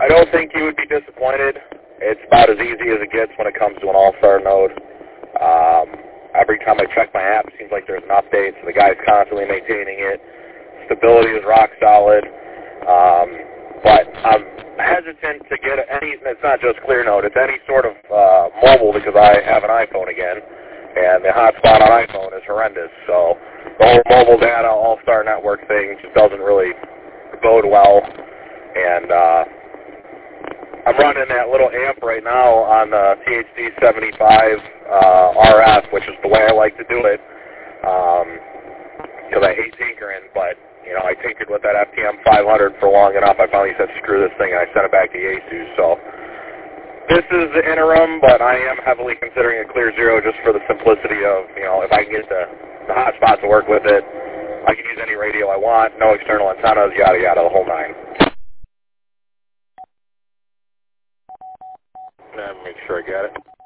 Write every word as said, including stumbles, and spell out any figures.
I don't think you would be disappointed. It's about as easy as it gets when it comes to an all-star node. Um, every time I check my app, it seems like there's an update, so the guy's constantly maintaining it. Stability is rock solid. Um, but I'm hesitant to get any, it's not just ClearNode, it's any sort of uh, mobile because I have an iPhone again, and the hotspot on iPhone is horrendous. So the whole mobile data all-star network thing just doesn't really bode well. And uh, I'm running that little amp right now on the T H D seventy-five uh, R F, which is the way I like to do it, because I hate tinkering, but you know, I tinkered with that F T M five hundred for long enough. I finally said, screw this thing, and I sent it back to Yaesu. So this is the interim, but I am heavily considering a Clear Zero just for the simplicity of, you know, if I can get the, the hotspot to work with it, I can use any radio I want, no external antennas, yada, yada, the whole nine. Let me make sure I got it.